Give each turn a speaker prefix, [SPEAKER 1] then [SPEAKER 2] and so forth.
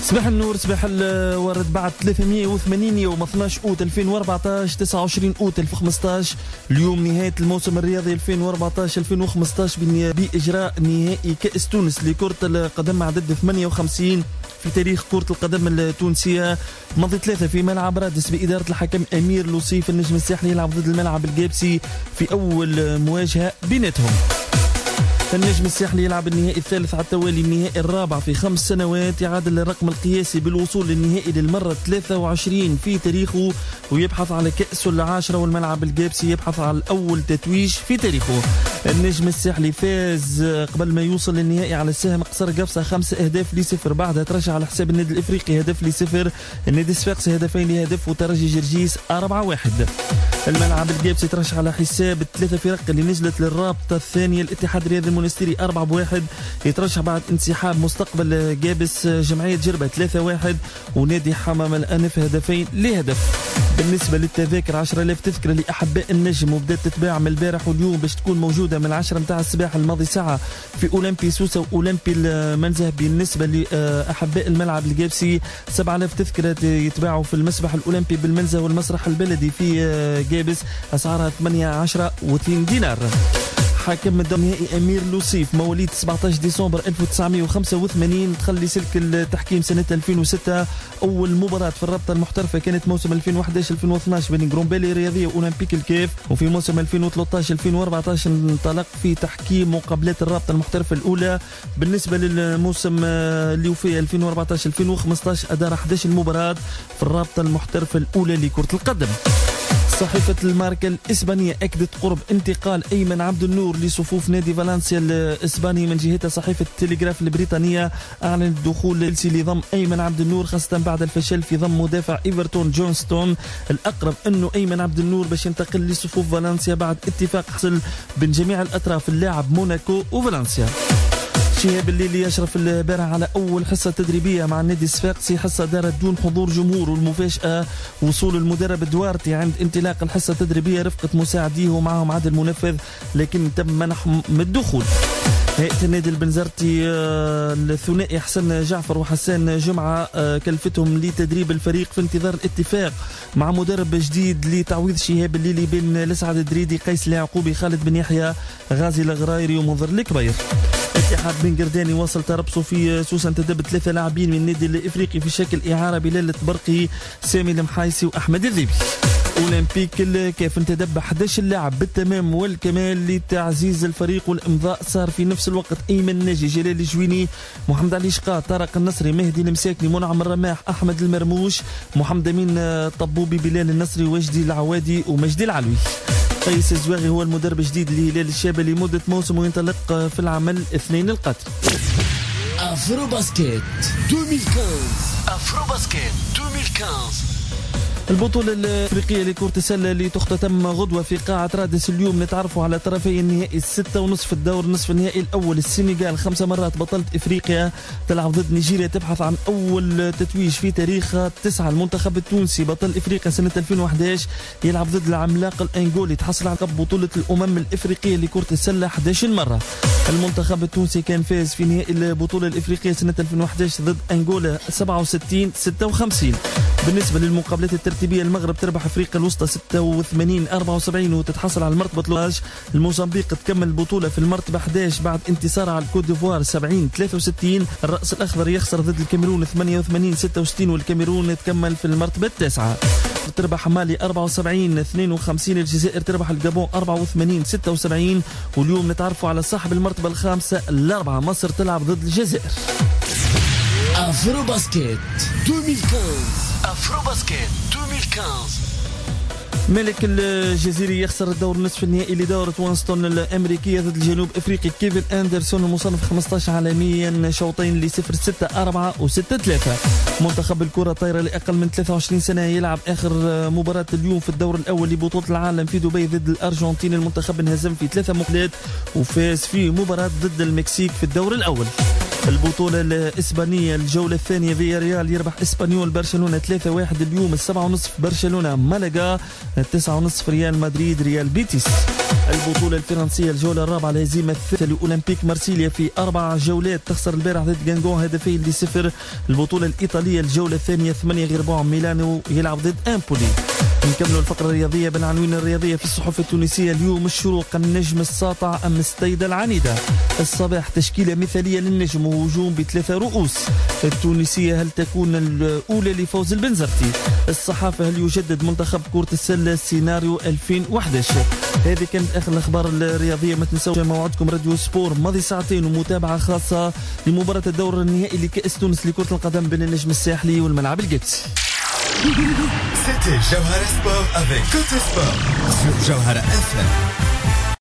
[SPEAKER 1] صباح النور، صباح الورد. بعد 380 يوم 12 أوت 2014 29 أوت 2015 اليوم نهاية الموسم الرياضي 2014-2015 بإجراء نهائي كأس تونس لكرة القدم عدد 58 في تاريخ كرة القدم التونسية. ماضي 3 في ملعب رادس بإدارة الحكم أمير لوصيف. النجم الساحلي يلعب ضد الملعب الجابسي في أول مواجهة بيناتهم. النجم الساحلي يلعب النهائي الثالث على التوالي، النهائي الرابع في 5 سنوات، يعادل الرقم القياسي بالوصول للنهائي للمرة 23 في تاريخه، ويبحث على كأسه العاشرة، والملعب الجابسي يبحث على أول تتويج في تاريخه. النجم الساحلي فاز قبل ما يوصل للنهائي على السهم قصر قفصة 5-0، بعدها ترجع على حساب النادي الإفريقي 1-0، النادي الصفاقسي 2-1 وترجي جرجيس 4-1. الملعب الجابسي ترشح على حساب الثلاثة فرق اللي نزلت للرابطة الثانية. الاتحاد الرياضي المنستيري 4-1 يترشح بعد انسحاب مستقبل جابس جمعية جربة 3-1، ونادي حمام الأنف 2-0. بالنسبة للتذاكر 10,000 تذكرة لأحباء النجم، وبدأت تتباع من البارح واليوم باش تكون موجودة من 10 متاع الصباح الماضي ساعة في أولمبي سوسة وأولمبي المنزه. بالنسبة لأحباء الملعب الجابسي 7,000 تذكرة يتباعوا في المسبح الأولمبي بالمنزه والمسرح البلدي في جابس، أسعارها 18 و2 دينار. حاكم الدور النهائي أمير لوصيف مواليد 17 ديسمبر 1985، تخلي سلك التحكيم سنة 2006. أول مباراة في الرابطة المحترفة كانت موسم 2011-2012 بين جرومبيلي الرياضية وأولمبيك الكيف، وفي موسم 2013-2014 انطلق في تحكيم مقابلات الرابطة المحترفة الأولى. بالنسبة للموسم اللي وفيه 2014-2015 أدار 11 مباراة في الرابطة المحترفة الأولى لكرة القدم. صحيفة الماركة الإسبانية أكدت قرب انتقال أيمن عبد النور لصفوف نادي فالنسيا الإسباني. من جهتها صحيفة التلغراف البريطانية أعلنت دخول تشيلسي لضم أيمن عبد النور، خاصة بعد الفشل في ضم مدافع إيفرتون جونستون. الأقرب أنه أيمن عبد النور باش ينتقل لصفوف فالنسيا بعد اتفاق حصل بين جميع الأطراف، اللاعب موناكو وفالنسيا. شهاب الليلي يشرف البارح على أول حصة تدريبية مع النادي الصفاقسي، حصة دارت دون حضور جمهور، والمفاجأة وصول المدرب دوارتي عند انطلاق الحصة التدريبية رفقة مساعديه ومعهم عدد منفذ، لكن تم منحهم الدخول. هيئة النادي البنزرتي الثنائي حسن جعفر وحسان جمعة كلفتهم لتدريب الفريق في انتظار الاتفاق مع مدرب جديد لتعويض شهاب الليلي بين لسعد الدريدي، قيس اليعقوبي، خالد بن يحيى، غازي الغرايري ومنظر الكبير. اتحاد بن قرداني واصل تربصه في سوسة، انتدب 3 لاعبين من النادي الافريقي في شكل اعاره، بلال برقي، سامي المحايسي واحمد الذيبي. اولمبيك كيف انتدب 11 لاعب بالتمام والكمال لتعزيز الفريق، والامضاء صار في نفس الوقت ايمن ناجي، جلال الجويني، محمد علي شقا، طارق النصري، مهدي المساكني، منعم الرماح، احمد المرموش، محمد امين الطبوبي، بلال النصري، وجدي العوادي ومجدي العلوي. قيس الزواغي هو المدرب الجديد لهلال الشابة لمدة موسم، وينطلق في العمل 2 القادم.
[SPEAKER 2] افرو باسكيت 2015. افرو باسكيت 2015.
[SPEAKER 1] البطولة الأفريقية لكرة السلة اللي تختتم غدوة في قاعة رادس اليوم، نتعرفوا على طرفي النهائي 6:30 في الدور نصف النهائي الأول. السنغال 5 مرات بطلة إفريقيا تلعب ضد نيجيريا، تبحث عن أول تتويج في تاريخها. 9 المنتخب التونسي بطل إفريقيا سنة 2011 يلعب ضد العملاق الأنغولي، تحصل على بطولة الأمم الإفريقية لكرة السلة 11 مرة. المنتخب التونسي كان فاز في نهائي البطولة الإفريقية سنة 2011 ضد أنغولا 67-56. بالنسبة للمقابلات الترتيبية، المغرب تربح أفريقيا الوسطى 86-74 وتتحصل على المرتبة الأولى. الموزمبيق تكمل البطولة في المرتبة 11 بعد انتصارها على الكوت ديفوار 70-63. الرأس الأخضر يخسر ضد الكاميرون 88-66 والكاميرون تكمل في المرتبة التاسعة. تربح مالي 74-52، الجزائر تربح الجابون 84-76. واليوم نتعرفوا على صاحب المرتبة الخامسة الأربعة، مصر تلعب ضد الجزائر.
[SPEAKER 2] افرو باسكيت 2015. افرو باسكيت 2015.
[SPEAKER 1] ملك الجزيري يخسر الدور نصف النهائي لدورة وانستون الأمريكية ضد الجنوب أفريقي كيفن أندرسون المصنف 15 عالميا، شوطين ل0-6-4 و6-3. منتخب الكرة الطايرة لأقل من 23 سنة يلعب آخر مباراة اليوم في الدور الأول لبطولة العالم في دبي ضد الأرجنتين. المنتخب انهزم في 3 مقابلات وفاز في مباراة ضد المكسيك في الدور الأول. البطولة الإسبانية الجولة الثانية، فيا ريال يربح إسبانيول برشلونة 3-1 اليوم. 7:30 برشلونة مالاغا، 9:30 ريال مدريد ريال بيتيس. البطولة الفرنسية الجولة الرابعة الهزيمة الثالثة لأولمبيك مارسيليا في 4 جولات، تخسر البارح ضد جانجون هدفين ل0. البطولة الإيطالية الجولة الثانية 8 ميلانو يلعب ضد أمبولي. نكملوا الفقرة الرياضية بالعناوين الرياضية في الصحف التونسية اليوم. الشروق النجم الساطع أم السديدة العنيدة. الصباح تشكيلة مثالية للنجم وهجوم ب3 رؤوس. التونسية هل تكون الأولى لفوز البنزرتي؟ الصحافة هل يجدد منتخب كرة السلة سيناريو 2011؟ هذه كانت آخر الأخبار الرياضية. ما تنسوش موعدكم راديو سبور ماضي ساعتين ومتابعة خاصة لمباراة الدور النهائي لكأس تونس لكرة القدم بين النجم الساحلي والملعب القدسي.
[SPEAKER 3] C'était Jawhara Sport avec Côté Sport sur Jawhara FM.